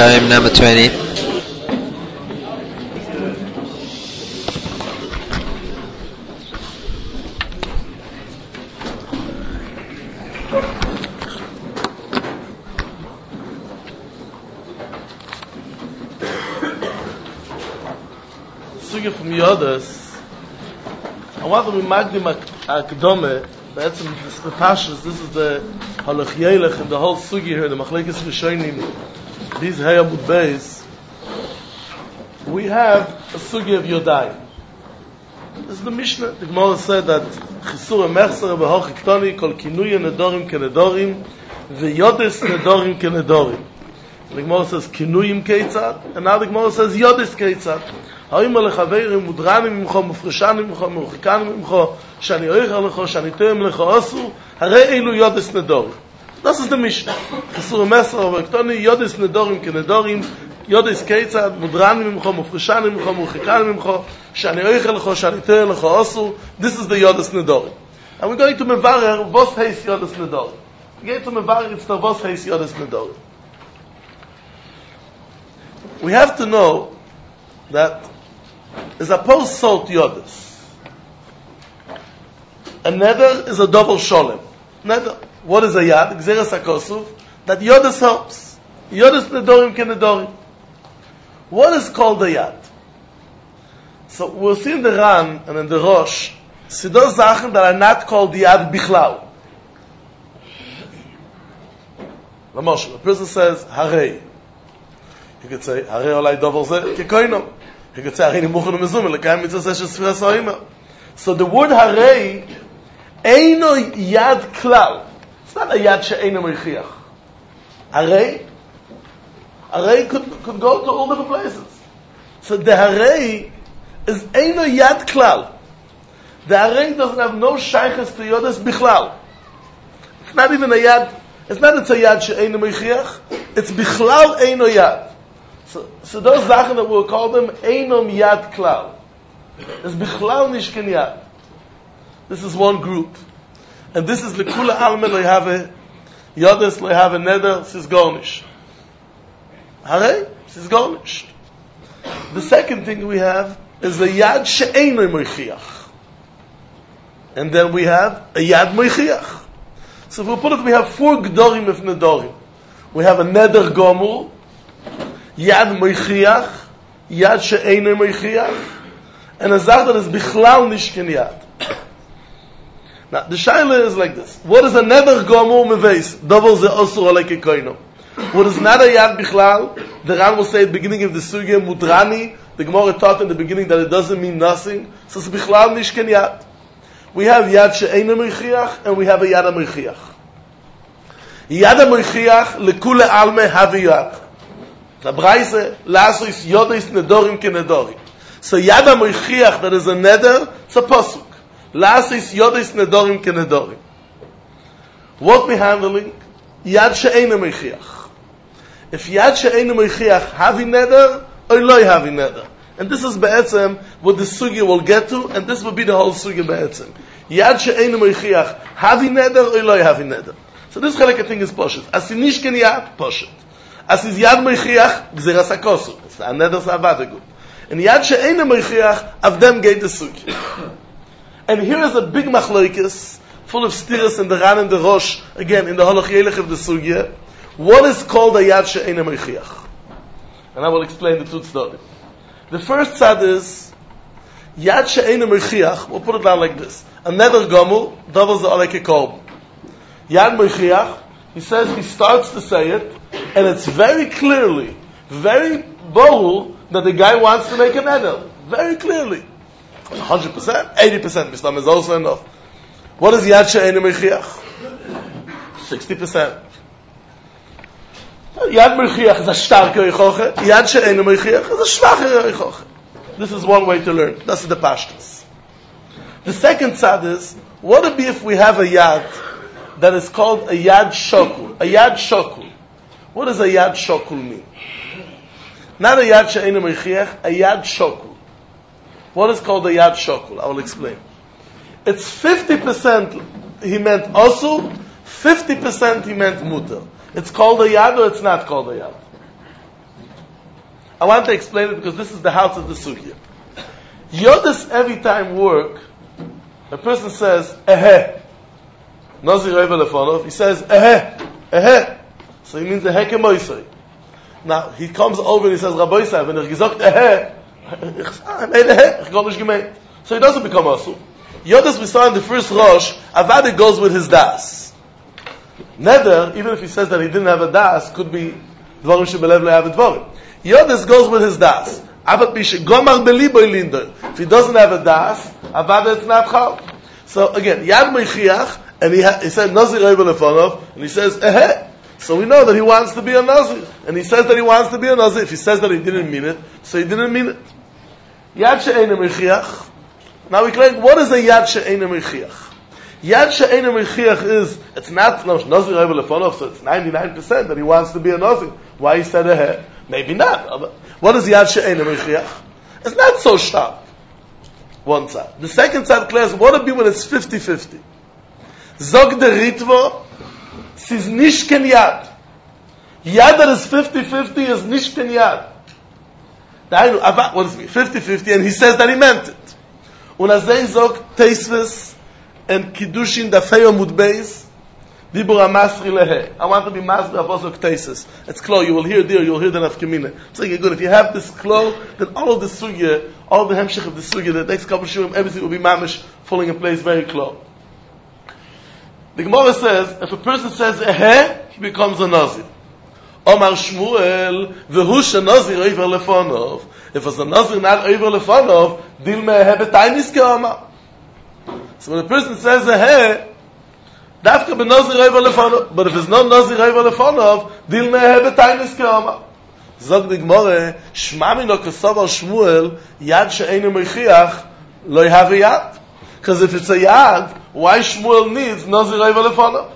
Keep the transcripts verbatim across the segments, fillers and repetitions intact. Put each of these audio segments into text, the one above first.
Chaim number twenty. Suge from Yodas. I want to be Magdim Akdome. That's the Pashas. This is the Halach Yelech and the whole Sugi here, the Machlekes Rishonim. These Hayamud Beis. We have a Sugi of Yodai. This is the Mishnah. The Gemara said that Chisur Mechser Behoch Iktoni Kol Kinuye Nedorim Kenedorim VeYodes Nedorim Kenedorim. The Gemara says Kinuyim Keitzad, and now the Gemara says Yodes Keitzad. האם לחברים מודרנים ממך, מפרשנים ממך, מרחיקנים ממך, שאני אויך לך, שאני תאם לך אסור, הרי אלו יודס נדורים. Das ist der Mishnah. Chesur Messer, aber Ktoni, יודס נדורים כנדורים, יודס כיצד, מודרנים ממך, מפרשנים ממך, מרחיקנים ממך, שאני אויך לך, שאני תאם לך אסור. This is the יודס נדורים. And we're going to mevarer, was heißt יודס נדורים? We're going to mevarer, it's the was heißt יודs נדורים. We have to know that is a post salt yodas. A nether is a double sholem. Nether. What is a yad? Gzeres hakosuv. That yodas helps. Yodas nedorim ke nedorim. What is called a yad? So we'll see in the Ran and in the Rosh, Sidor Sachen that are not called the yad bichlal. Lamosh, a person says, Harei. You could say, Harei olai dovel ze kekoinom. You could say, Harei nimuchon umezum, lekayim mitzvah sesh esfira soima. So the word Harei, eino yad klal. It's not a yad she'eino meichiach. Harei, Harei could, could go to all different places. So the Harei is eino yad klal. The Harei doesn't have no shaykhs to yodas bichlal. It's not even a yad, it's not it's a yad she'eino meichiach, it's bichlal eino yad. So, so those Sachen that we'll call them Einom Yad Klal. It's Bichlal Nishken Yad. This is one group. And this is Lekula Alme Lehave Yodes Lehave Neder Sisgonish. Hare? Sisgonish. The second thing we have is the Yad She'eino Moichiach. And then we have a Yad Moichiach. So if we put it, we have four Gdorim of Nedorim. We have a Neder Gomur, Yad Moichiach, Yad She'eino Moichiach, and a Zach that is Bichlal Nishken Yad. Now, the Shaila is like this. What is a Neder Gomur Meveis? Double the Osur Aleke Koino. What is not a Yad Bichlal? The Ran will say at the beginning of the Sugya, Mudrani, the Gemara taught in the beginning that it doesn't mean nothing. So it's Bichlal Nishken Yad. We have Yad She'eino Moichiach, and we have a Yad Moichiach. Yad Moichiach, Lekule Alme Havi Yad. The Braise, Lasois Yodes Nedorim ke Nedorim. So Yada Moichiach, that is a neder, it's a pasuk. Lasois Yodes Nedorim ke Nedorim. What we handling? Yad She'eino Moichiach. If Yad She'eino Moichiach havi neder, or loy havi neder. And this is Be'etzem, what the Sugya will get to, and this will be the whole Sugya Be'etzem. Yad She'eino Moichiach havi neder, or loy havi neder. So this chalak thing is poshet. Asinish ken Yad, poshet. As is Yad Moichiach, Gzeras HaKosu. It's a neder Savadagud. And Yad She'eino Moichiach, of them gave the Sugi. And here is a big machlokes, full of stiras in the Ran and the Rosh, again, in the Halach Yelech of the Sugya. What is called a Yad She'eino Moichiach? And I will explain the two tzaddim. The first tzad is, Yad She'eino Moichiach, we'll put it down like this. A neder gomul, double the aleke kolb. Yad Moichiach, he says, he starts to say it, and it's very clearly, very bold that the guy wants to make a neder. Very clearly. one hundred percent, eighty percent, Mishnah is also enough. What is Yad She'eino Moichiach? sixty percent. Yad Moichiach is a starker Eichoche. Yad She'eino Moichiach is a schwacher Eichoche. This is one way to learn. That's the pashtus. The second tzad is, what would be if we have a Yad that is called a Yad Shokul? A Yad Shokul. What does a Yad Shokul mean? Not a Yad She'eino Moichiach, a Yad Shokul. What is called a Yad Shokul? I will explain. It's fifty percent he meant Osur, fifty percent he meant Mutter. It's called a Yad or it's not called a Yad? I want to explain it because this is the house of the sugya. Yodis every time work, a person says, eheh. Nazir Eiver Lefonov, he says, eheh, eheh. So he means eheh kemoisoi. Now, he comes over and he says, Rabbi Yisrael, when he gesagt eheh, I made eheh, ich got nicht gemeint. So he doesn't become asu. Yodis we saw in the first Rosh, Avada goes with his das. Neder, even if he says that he didn't have a das, could be Dvarim shebelev lo have dvarim. Yodis goes with his das. Avat bishe gomar beliboy linder. If he doesn't have a das, Avada it's not chal. So again, Yad Meichiach, and he, ha- he said Nazir Eiver Lefonov, and he says eheh. So we know that he wants to be a Nazir. And he says that he wants to be a Nazir. If he says that he didn't mean it, so he didn't mean it. Yad she'eina Meichiach. Now we claim, what is a Yad she'eina Meichiach? Yad she'eina Meichiach is, it's not no, Nazir Eiver Lefonov, so it's ninety-nine percent that he wants to be a Nazir. Why he said eheh? Maybe not. What is Yad she'eina Meichiach? It's not so stark. One side. The second side declares, what would be when it's fifty-fifty? Zog de Ritvo, is nicht ken Yad. Yad that is fifty-fifty is nicht ken Yad. What does it mean? fifty-fifty, and he says that he meant it. Und azay zog Teisves and Kiddushin Dafei Amud Beis, Dibur HaMasri Lehe. I want to be Masri Avosok Teisves. It's klo, you will hear there, you will hear the Nafkamina. So you're good. If you have this klo, then all of the sugya, all the hemshich of the sugya, the next couple of shurim, everything will be mamish, falling in place very klo. The Gemara says, if a person says eheh, he becomes a Nazir. Omar Shmuel, v'hu Nazir Eiver Lefonov. If it's a Nazir not Eiver Lefonov, dil me'eheh b'tainis ke'omar. So when a person says eheh, dafka b'Nazir Eiver Lefonov. But if it's not Nazir Eiver Lefonov, dil me'eheh b'tainis ke'omar. Zog the Gemara, shma mino k'savar Shmuel, yad she'einu meichiach, lo yhav yad. Because if it's a yad, why Shmuel needs Nazir Eiver Lefonov?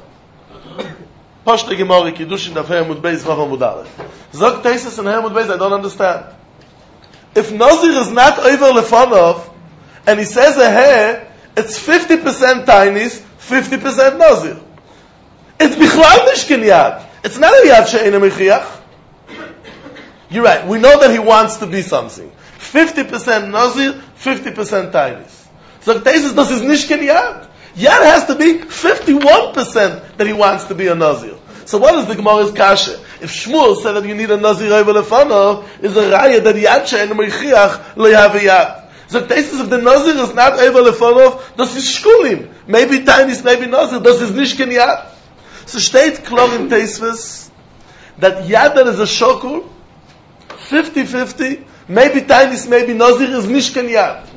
Pashta Gemara, Kiddushin Dafei Amud Beis, Vav Amud Aleph. Zog Teisus and Amud Beis, I don't understand. If Nazir is not Eiver Lefonov, and he says a hair, it's fifty percent Tainis, fifty percent Nazir. It's Bichlal Nishkin Yad. It's not a Yad She'eina Mechiach. You're right, we know that he wants to be something. fifty percent Nazir, fifty percent Tainis. So Teisus does his Nishkin Yad. Yad has to be fifty-one percent that he wants to be a Nazir. So what is the Gemara's kasha? If Shmuel said that you need a Nazir Eiver Lefonov, is a raya that Yad she'eina meichiach lo yav Yad. So Teisus, if the Nazir is not Eiver Lefonov, does his shkulim, maybe Tainis, maybe Nazir, does his Nishkin Yad. So steht klar in Teisus that Yad that is a shokul, fifty-fifty, maybe Tainis, maybe Nazir, is Nishkin Yad.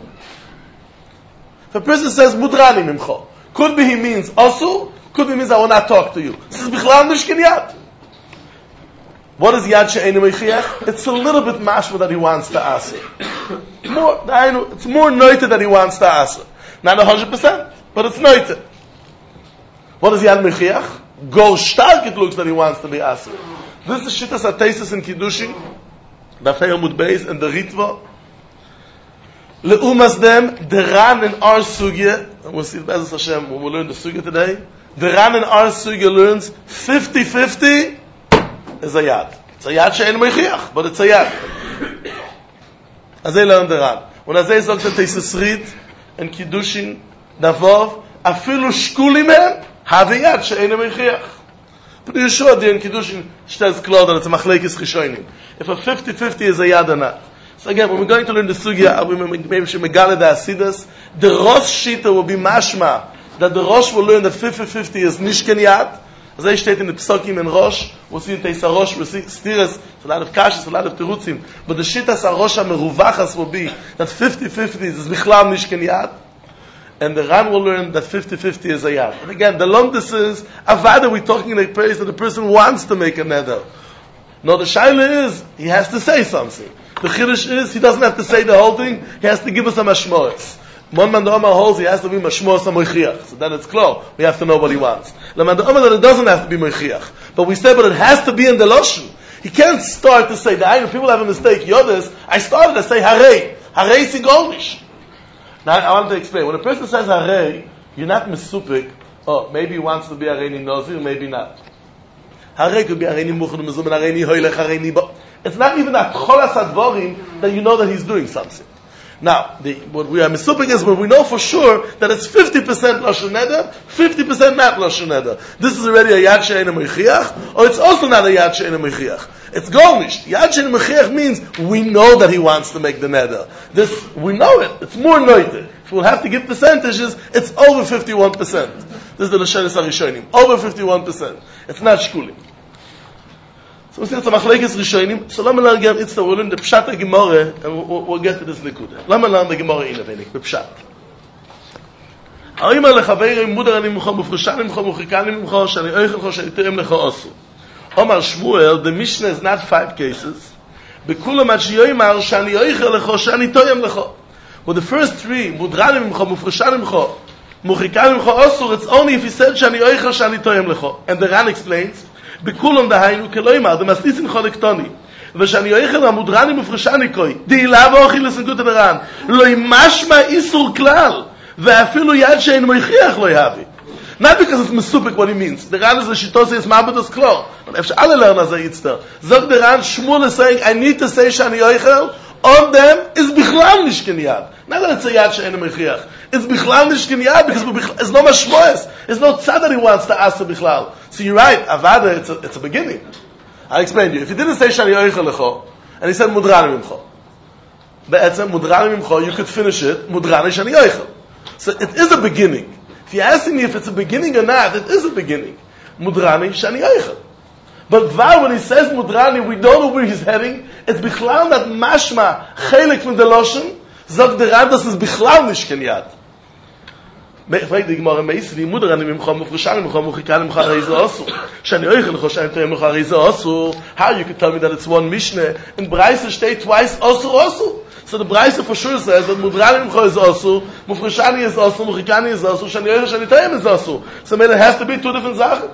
If a person says mudrani mimcho, could be he means asu, could be he means I will not talk to you. This is bichlal nishkin yad. What is yad she'einu meichiach? It's a little bit mashma that he wants to ask. More, it's more noita that he wants to ask. Not a hundred percent, but it's noita. What is yad meichiach? Go stark it looks that he wants to be asked. This is shittas ateisus in Kiddushin, Dafei Amud Beis and the Ritva. Leumas them, the Ran in our sugya, and we'll see Be'ezus Hashem when we learn the sugya today. The Ran in our sugya learns fifty-fifty is a yad. It's a yad she'einu meichiach, but it's a yad. Azay learn the Ran. When Azay sagt that Teisus Rit and Kiddushin Davov, afilu shkulim hem, have a yad she'einu meichiach. But Yeshua there in Kiddushin says klar that it's a machlekes chishonim. If a fifty-fifty is a yad or not. So again, when we're going to learn the sugya, maybe we should megala the asidas. The Rosh Shita will be mashma that the Rosh will learn that fifty-fifty is nishken yad. As I state in the Psokim and Rosh, we'll see in Teisa Rosh, we'll see Stiras, it's a lot of kashas, a lot of terutzim. But the Shitas HaRosh HaMeruvachas will be that fifty-fifty is bichlal nishken yad. And the Ran will learn that fifty-fifty is a yad. And again, the lomdus is avada, we're talking in a place that the person wants to make a neder. No, the shaila is, he has to say something. The chiddush is, he doesn't have to say the whole thing, he has to give us a mashmoes. One man the Omar holds, he has to be mashmoes a moichiach. So then it's clear, we have to know what he wants. The man the Omar that it doesn't have to be moichiach. But we say, but it has to be in the loshen. He can't start to say, the I know people have a mistake, Yodas, I started to say harei. Harei is in Goldish. Now I want to explain, when a person says harei, you're not mesupik, oh, maybe he wants to be harei ni nozir, maybe not. Harei could be harei ni muchon mezumen, harei ni hoylech, harei ni bo. It's not even at cholas advorim that you know that he's doing something. Now, the, what we are misuping is when we know for sure that it's fifty percent Lashon Neder, fifty percent not Lashon Neder. This is already a Yad She'eino Mechiach, or it's also not a Yad She'eino Mechiach. It's Golnish. Yad She'eino Mechiach means we know that he wants to make the Neder. This, we know it. It's more Noite. If we'll have to give percentages, it's over fifty-one percent. This is the Lashonis HaRishonim. Over fifty-one percent. It's not Shkulim. So we see it's a Machlekes Rishonim. So let me learn again, it's the Ulim, the Pshat HaGemorah, and we'll, we'll get to this Likudah. Let me learn the Gemorah in a wenig, the Pshat. Ha'imar lechaverim mudar ani mcha mufreshan mcha muchikan mcha shani oichel cho shani terem lecha osu. Omar Shmuel, the Mishnah is not five cases. Bekulam ad sheyoymar shani oichel lecha shani toyem lecha. With the first three, mudranim mcha mufreshan mcha muchikan mcha osu, it's only if he said shani oichel shani toyem lecha. And the Ran explains, Bekulam dahainu keloymar, the maslisin cholektoni. ושאני אויכל המודרני מפרשני קוי דהילה ואוכי לסנקות הדרן לא ימשמע איסור כלל ואפילו יד שאין מויכיח לא יהבי. Not because it's מסופק what he means. The Ran is the shitose is mabedos klor. But אפשר alle lernen as a yitzter. Zog the Ran, Shmuel is saying, I need to say שאני אויכל on them is בכלל nicht kenyad. Not that it's a yad she'en mechiach. It's בכלל nicht kenyad because it's no mashmoes. It's no tzad that he wants to ask the בכלל. So you're right, avada, it's a, it's a beginning. I'll explain to you. If he didn't say shani yoichel lecho, and he said mudrani mimcho, be'etzem mudrani mimcho, you could finish it mudrani shani yoichel. So it is a beginning. If you're asking me if it's a beginning or not, it is a beginning. Mudrani shani yoichel. But Var, when he says mudrani, we don't know where he's heading. It's bichlal that mashma chelik from the loshen. Zog the Ran, das is bichlal nish kenyad. Fragt die Gemara Meis, die Mutter an dem Chom Mufreshan, Chom Muchikan, Chom Reize Osu. Shani Oichel, Choshan Toyem, Chom Reize Osu. How you could tell me that it's one Mishnah? In Braise state twice Osu Osu. So the Braise for sure says that Mudranim Chom is Osu, Mufreshani is Osu, Muchikani is Osu, Shani Oichel, Shani Toyem is Osu. So maybe it has to be two different Sachen.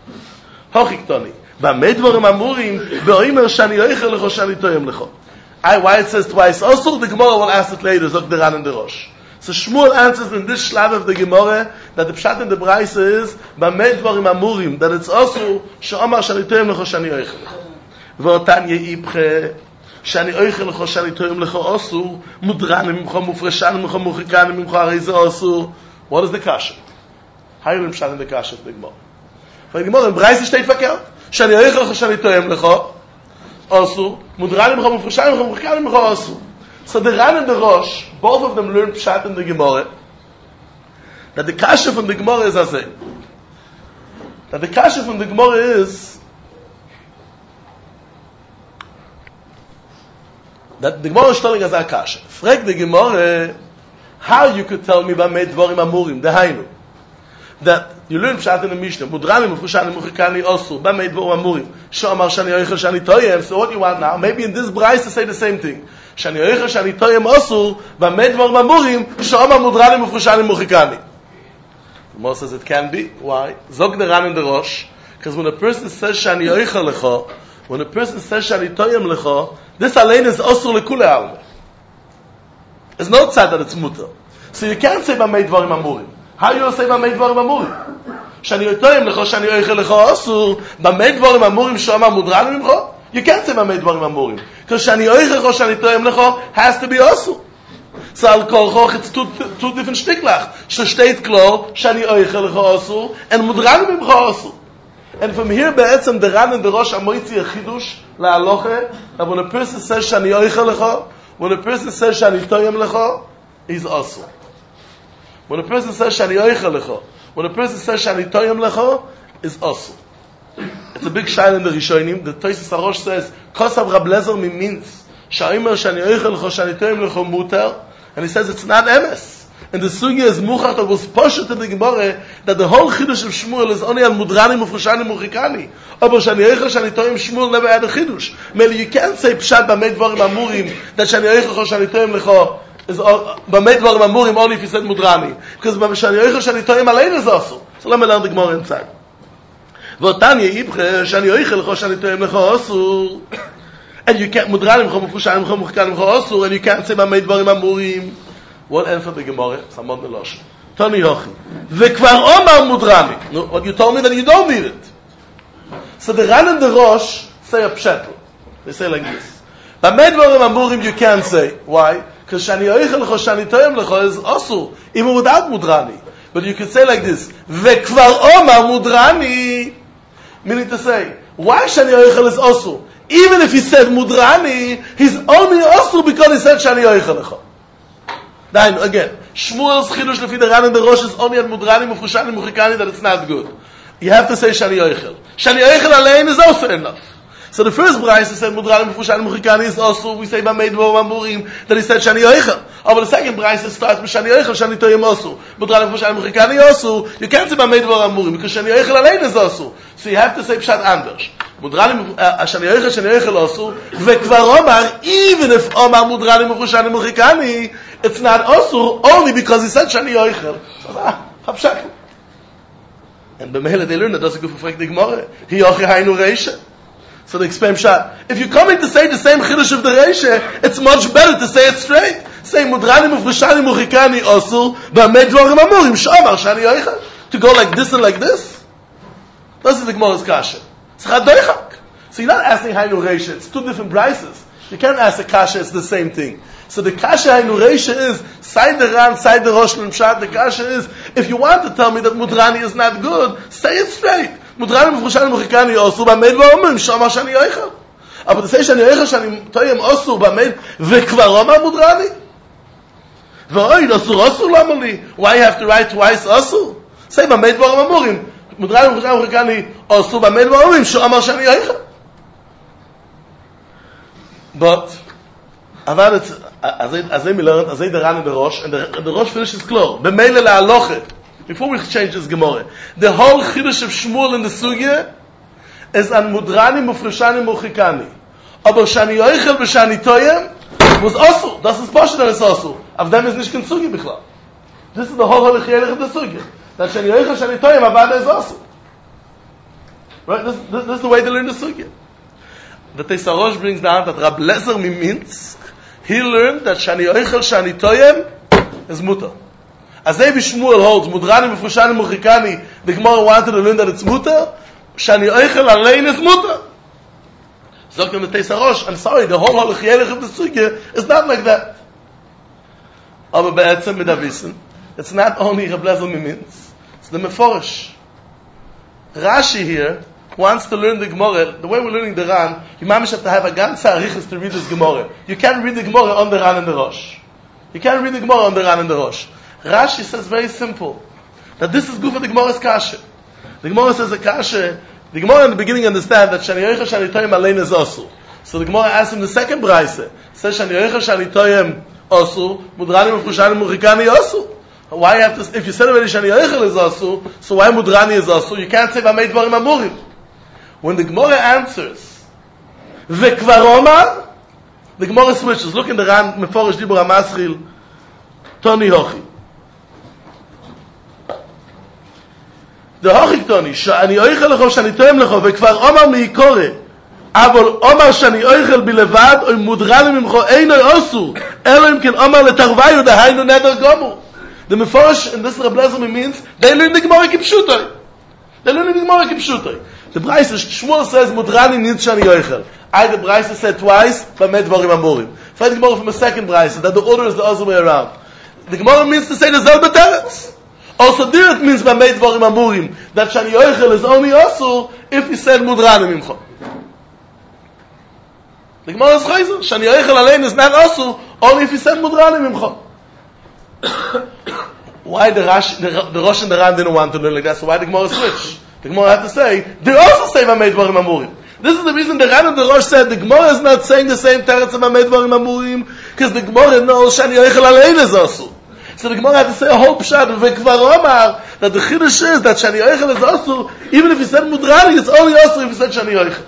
Hochik Toni. Bamei Dvorim Amurim, Be'oimer Shani Oichel, Choshan Toyem Lecho. Why it says twice Osu, the Gemara will ask it later, Zog the Ran and the Rosh. So Shmuel answers in this shlav of the Gemara that the pshat in the Braise is b'mei dvarim amurim, that it's also she'omar shani toyem lecho shani oichel v'otan ye'ipche shani oichel lecho shani toyem lecho osu mudranim mimcha mufreshan mimcha muchikanim mimcha reize osu. What is the kasha? How you pshat in the kasha of the Gemara? For the Gemara in Braise steht verkehrt shani oichel lecho shani toyem lecho osu mudranim mimcha mufreshan mimcha muchikanim mimcha osu. So the Ran and the Rosh, both of them learn Pshat in the Gemara, that the Kasha from the Gemara is as a, that the Kasha from the Gemara is, that the Gemara is telling us a Kasha. Frag the Gemara, how you could tell me about Mei Dvorim Amurim, the Hainu, that you learn Pshat in the Mishnah, Mudranim, Mufushanim, Muchikani, Osu, ba Mei Dvorim Amurim, Sho'amar Shani Oichel, Shani Toyem. So what you want now? Maybe in this Braise to say the same thing. Shani Oichel, Shani Toyem, Osu, ba Mei Dvorim Amurim, Sho'amar Mudranim, Mufushanim, Muchikani. The Gemara says it can be. Why? Zog the Ran in the Rosh. Because when a person says Shani Oichel Lecho, when a person says Shani Toyem Lecho, this alain is Osu Lekule Alme. There's no tzad that it's mutter. So you can't say ba Mei Dvorim Amurim. How you will say ba Mei Dvorim Amurim? Shani Toyem Lecho, Shani Oichel Lecho, Osu, ba Mei Dvorim Amurim, Sho'amar Mudranim Mimcho? You can't say ba Mei Dvorim Amurim. Because Shani Oichel Lecho, Shani Toyem Lecho has to be Osu. So al kol choch, it's two, two different shtiklach. So steht klar, Shani Oichel Lecho Osu, and Mudranim Mimcho Osu. And from here, be'etzem, the Ran and the Rosh Amoitzi a chidush la'aloche, that when a person says Shani Oichel Lecho, when a person says Shani Toyem Lecho, he's Osu. When a person says Shani Oichel Lecho, when a person says Shani Toyem Lecho, is Osu. It's a big shayla in the Rishonim. The Tosfos HaRosh says, Kosav Rab Lezer means Sha'omer Shani Oichel Lecho, Shani Toyem Lecho muter, and he says it's not emes. And the sugya is muchach that was poshet in the Gemara that the whole chidush of Shmuel is only on mudranim ufreshanim muchikani. Aber Shani Oichel Shani Toyem Shmuel never had a chidush. Maybe you can't say pshat b'mei dvarim amurim that Shani Oichel Shani Toyem Lecho is b'mei dvarim amurim only if you said mudrani, because Shani Oichel Shani Toyem alein is also. So let me learn the Gemara inside. V'otan yeibche Shani Oichel Lecho Shani Toyem Lecho osu, and you can't mudranim chom ufreshanim chom muchikanim lecho osu, and you can't say b'mei dvarim amurim. What answer the Gemara? Samad Melosh. Tani Yochi. V'kvar Omar Mudrani. No, what you told me that you don't need it. So the Ran and the Rosh say a pshetel. They say like this. Bamedvarim amurim you can't say. Why? Because shani oichel lecho, shani toyem lecho is also, even without mudrani. But you can say like this. Vekvar omar mudrani. Meaning to say, why shani oichel is also? Even if he said mudrani, he's only also because he said shani oichel lecho. Then again, Shmuel's chidush lefi the Ran and the Rosh is only at mudrani, mufrushani, muchikani, that it's not good. You have to say shani oichel. Shani oichel alein is also enough. So the first Braisa said mudrani, mufrushani, muchikani is also, we say b'meid v'om amurim, that he said shani oichel. Oh, but the second Braisa starts with shani oichel, shani toyem also. Mudrani, mufrushani, muchikani also. You can't say b'meid v'om amurim because shani oichel alein is also. So you have to say pshat anders. Mudrani, shani oichel, shani oichel also. Vekvar omar, even if omar mudrani, mufrushani, muchikani, it's not also only because he said shani oichel. So ah, hapshak. And b'meila they learn that doesn't go for frek the Gemara. Hi yochi hainu reisha. So they explain pshat. If you're coming to say the same chiddush of the reisha, it's much better to say it straight. Say mudrani, mufrushani, muchikani also. B'amei dvarim amurim shomar shani oichel. To go like this and like this. This is the Gemara's kasha. It's chadoichak. So you're not asking hainu reisha. It's two different brises. You can't ask a kasha. It's the same thing. So the kasha hainu reisha is side the ran, side the rosh l'mshat. The kasha is if you want to tell me that mudrani is not good, say it straight. Mudrani mufrushani muchikani also b'meid v'omim shomar shani oichel. But to say shani oichel shani toyem also b'meid v'kvar omar mudrani v'oid osur osur lamali. Why you have to write twice also? Say b'meid v'omim amurim mudrani mufrushani muchikani also b'meid v'omim shomar shani oichel. But אבל as they learned, as they the Ran and the Rosh, and the, the Rosh finishes clear. B'meila la'aloche. Before we change this Gemara, the whole chiddush of Shmuel in the sugya is an mudrani, mufrushani, muchikani. Aber shani oichel v'shani toyem was also. Das ist Pasha that is also. Of them is nicht kein sugya bichlal. This is the whole halach yelech of the sugya. That shani oichel, shani toyem, avada is also. Right? This, this, this is the way they learn the sugya. The Teisar Rosh brings down that Rab Lezer Miminsk, he learned that shani oichel, shani toyem is mutter. As Ebi Shmuel holds, mudrani, mufrushani, muchikani, the Gemara wanted to learn that it's mutter, shani oichel alein is mutter. So the Teisar Rosh, I'm sorry, the whole halach yelech of the sugya is not like that. Aber be'etzem midavisin, it's not only Rab Lezer Miminsk, it's the Meforish. Rashi here wants to learn the Gemara, the way we're learning the Ran, you mamish have to have a ganze arichas to read this Gemara. You can't read the Gemara on the Ran and the Rosh. You can't read the Gemara on the Ran and the Rosh. Rashi says very simple, that this is good for the Gemara's kasha. The Gemara says a kasha, the Gemara in the beginning understand that shani yoichel shani toyem alein is also. So the Gemara asks him the second brayse, says shani yoichel shani toyem also, mudrani mufrushani muchikani also. Why you have to, if you said already shani yoichel is also, so why mudrani is also? You can't say b'meid dvarim amurim. When the Gemara answers, v'kvar omar, the Gemara switches. Look in the Ran, Meforish Dibur HaMaschil, Toni Hochi. The Hochi Toni, shani oichel lecho, shani toyem lecho, v'kvar omar miikore, avol omar shani oichel bilevad, oy mudrani mimcho, einoi osu, elo im ken omar letarvayu, dahainu neder gomu. The Meforish, and this Rab Lezer means, they learn the Gemara kipshutoi. They learn the Gemara kipshutoi. The Braisa Shmuel says mudrani nid shani yoichel. I the Braisa said twice, b'mei dvarim amurim. Find the Gemara from a second Braisa that the order is the other way around. The Gemara means to say the zel b'teretz. Also there it means b'mei dvarim amurim that shani yoichel is only also if he said mudrani mimcho. The Gemara is chayzer. Shani yoichel alein is not also only if he said mudrani mimcho. Why the Rosh, the, the Rosh and the Ran didn't want to learn like that? So why the Gemara switch? The Gemara had to say, they also say B'mei Dvarim Amurim. This is the reason the Ran and the Rosh said the Gemara is not saying the same teretz of B'mei Dvarim Amurim, because the Gemara knows Shani Yoichel Alein is also. So the Gemara had to say a whole pshat of V'kvar Omar, that the Chiddush is that Shani Yoichel is also, even if he said Mudrani, it's only also if he said Shani Yoichel.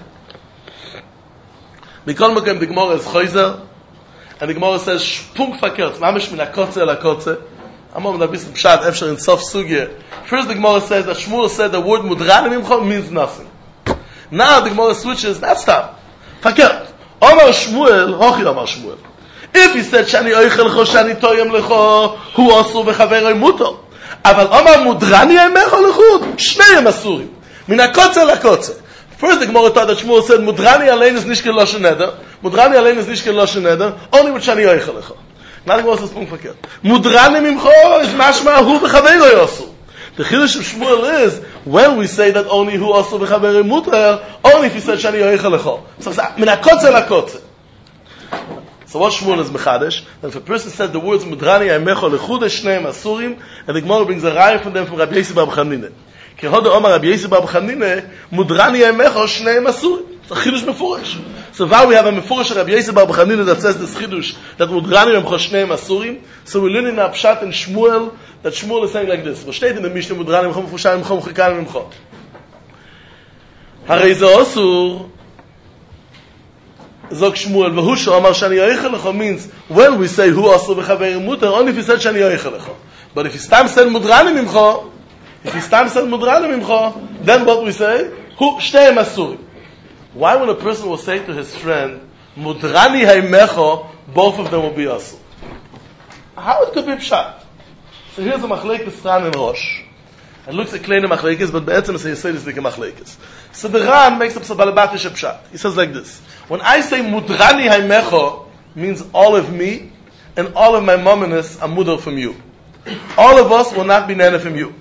Mikol Mekem, the Gemara is Choyzer, and the Gemara says, Shpunk Fakert, Mamish Min HaKotze El HaKotze. I'm going to be some pshat, Efshar in Sof Sugya. First the Gemara says that Shmuel said the word Mudrani Mimcho means nothing. Now the Gemara switches, that's stop. Fakert. Omar Shmuel, Hochi Omar Shmuel. If he said Shani Oichel Lecho, Shani Toyem Lecho, Hu Osu V'Chaveroi Muto. Aval Omar Mudrani Emecho Lechud, Shneihem Asurim. Min HaKotze LaKotze. First the Gemara taught that Shmuel said, Mudrani alein is nishke loshen neder. Mudrani alein is nishke loshen neder. Only with shani yoichel lecha. Now the Gemara says, punkt verkehrt. Mudrani mimcho is mashma hu b'chaveiro yosu. The chiddush of Shmuel is, when we say that only hu osu b'chaveiro mutar, only if he said shani yoichel lecha. So it's min hakotze lakotze. So what Shmuel is mechadesh? That if a person said the words Mudrani aymecho lechudesh shneim asurim, and the Gemara brings a raya from them from Rabbi Yossi bar Chanina. Ki hodo Omar Rabbi Yossi bar Chanina, Mudrani aymecho shneim asurim. It's a chidush mefurish. So now we have a mefurish Rabbi Yossi bar Chanina that says this chidush that Mudrani aymecho shneim asurim. So we learn in a pshat in Shmuel that Shmuel is saying like this. What steht in the Mishnah Mudrani aymecho mefushay aymecho mechikal aymecho. Harei ze osur. Zog Shmuel, v'hu Amar shani yoichel lecha means when we say hu asu b'chaveiro mutar, only if he said shani yoichel lecha. But if he stam said mudrani mimcho, if he stam said mudrani mimcho, then what we say? Hu shteim asurim. Why when a person will say to his friend, mudrani haymecho, both of them will be asu? How it could be pshat? So here's a machlekes Stran and Rosh. It looks like kleine machlekes, but be'etzem it's a yisraelis like a machlekes. So the Ran makes up a balabatish pshat. He says like this. When I say mudrani haymecho, means all of me and all of my mominus are mudar from you. All of us will not be nana from you.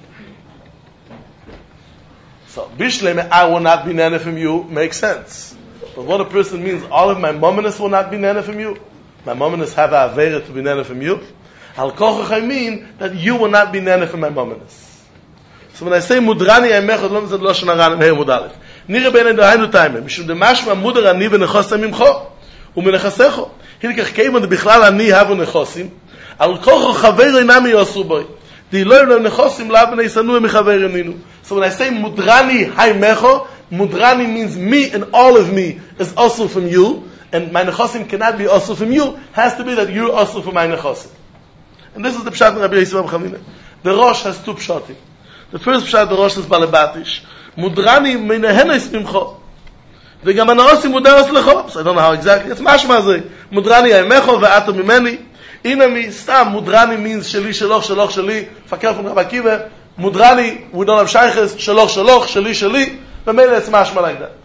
So bishleme I will not be nana from you makes sense. But what a person means, all of my mominus will not be nana from you. My mominus have a avera to be nana from you. Al kochach I mean that you will not be nana from my mominus. So when I say mudrani haymecho, don't say loshen hara and hey mudalef. Nire bene dainu taime, mishum de mashma mudar ani v'nechosim mimcho, u'menechasecho. Hilkach keivan de bichlal ani havu nechosim, al kocho chaveiro inami yosu boi. Di lo yom nechosim la b'nei sanu emichaveiro ninu. So when I say mudrani haymecho, mudrani means me and all of me is also from you, and my nechosim cannot be also from you, has to be that you're also from my nechosim. And this is the pshat in Rabbi Yossi bar Chanina. The Rosh has two pshatim. The first pshat, the Rosh is balabatish. Mudrani menehenes mimcho. V'gam anaosim mudaros lecho. So I don't know how exactly. It's mashma zeh. Mudrani aymecho ve'ato mimeni. Inami stam. Mudrani means sheli shaloch shaloch sheli. Fakir from Rabbi Akiva. Mudrani, we don't have shayches. Shaloch shaloch sheli sheli. V'mele it's mashma like that.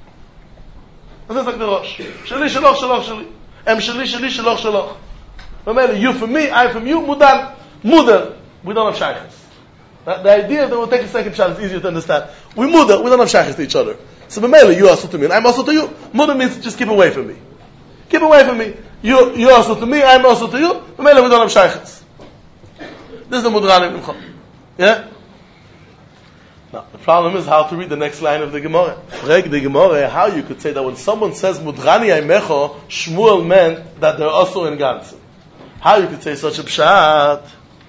And that's like the Rosh. Sheli shaloch shaloch sheli. Em sheli sheli shaloch shaloch. V'mele you from me, I from you. Mudan. Mudar. We don't have shayches. The idea that we'll take a second shot is easier to understand. We mudar, we don't have shaykhs to each other. So b'meila, you also to me, and I'm also to you. Mudar means just keep away from me. Keep away from me. You, you also to me, I'm also to you. B'meila, we don't have shaykhs. This is the mudrani mimcha. Yeah? Now, the problem is how to read the next line of the Gemara. Reg the Gemara, how you could say that when someone says mudrani aymecho, Shmuel meant that they're also in Gansen. How you could say such a pshat?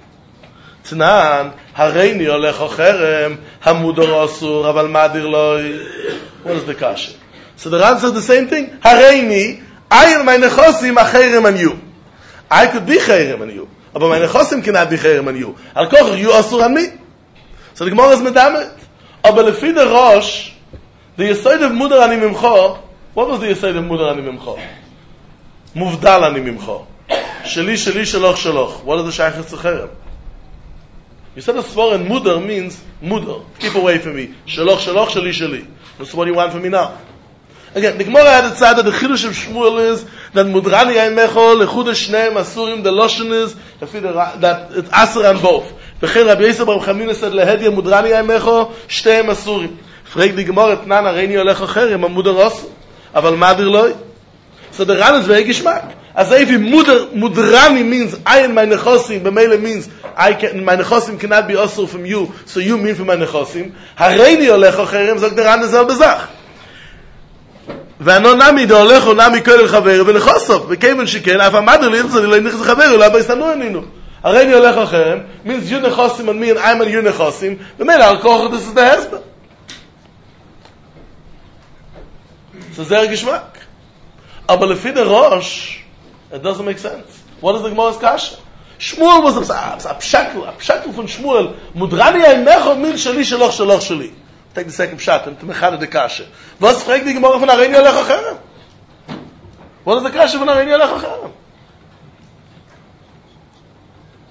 Tnan, hareini olech ocherem, hamudor osur, aval madir loi. What is the kasha? So the Ran says the same thing. Hareini, I and my nechosim are cherem on you. I could be cherem on you, but my nechosim cannot be cherem on you. Al kocher, you osur on me. So the Gemara is medamet. Aber lefi the Rosh, the yesod of mudar ani mimcho, what was the yesod of mudar ani mimcho? Muvdal ani mimcho. Sheli, sheli, shaloch, shaloch. What is the shaykhs to cherem? You said a svar and mudar means mudar. Keep away from me. Shaloch, shaloch, shali, shali. That's what you want from me now. Again, the Gemara had said that the chidush of Shmuel is that mudrani aymecho lechudesh shneim asurim. The loshen is that it's aser on both. V'chein Rabbi Yossi bar Chanina said lehedya mudrani aymecho shteim asurim. Frag the Gemara tnan hareini olech ocherem hamudar osur, aval madir loi. So the Ran is very gishmak. As if mudar mudrani means I and my nechosim, b'meila means I can, my nechosim cannot be also from you, so you mean from my nechosim. Hareini olech ocherem, zog the Ran is al bezach. V'ano nami de olech o nami koel chaver v'nechosov, v'keven shiken, af amadir li yitzor li nichz chaver, ula b'istanu eninu. Hareini olech ocherem means you nechosim on me and I'm on you nechosim, b'meila al koch, this is the husband. So zer gishmak. Aber lefi the Rosh, it doesn't make sense. What is the Gemara's kasha? Shmuel was a pshakel, a pshakel from Shmuel. Mudrani aymecho min shali shaloch shaloch shali. Take the second pshat and to mechad the kasha. Was fragt the Gemara von hareini olech ocherem? What is the kasha von hareini olech ocherem?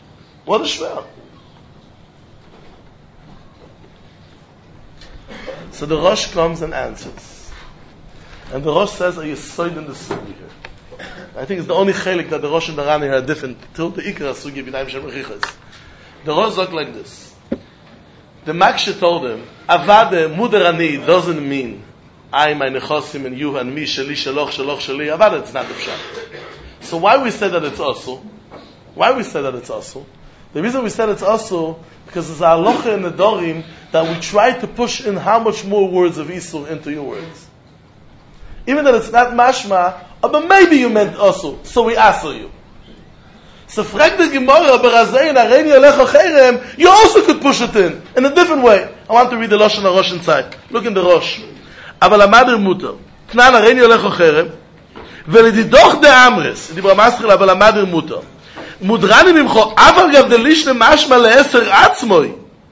What is shver? So the Rosh comes and answers. And the Rosh says, are you soid in the sugi here? I think it's the only chelik that the Rosh and the Rani are different. Till the Ikra sugi b'nayim shem rechichas. The Rosh talk like this. The Makshe told him, Avade muderani doesn't mean I, my nechosim, and you, and me, sheli, shaloch, shaloch, sheli. Avade, it's not the pshat. So why we say that it's also? Why we say that it's also? The reason we said it's also because there's a halacha in the Dorim that we try to push in how much more words of Isur into your words. Even that it's not mashma, but maybe you meant also, so we answer you. So frag the Gemara, Berazein, Areini Alecha Cherem, you also could push it in, in a different way. I want to read the Lashon HaRosh inside. Look in the Rosh. Aval amadir muter, Knan Areini Alecha Cherem, ולדידוך דאמרס, דיבר מסחל, אבל המדר מותר. מודרני ממחו, אבל גם דליש למשמע לעשר עצמוי.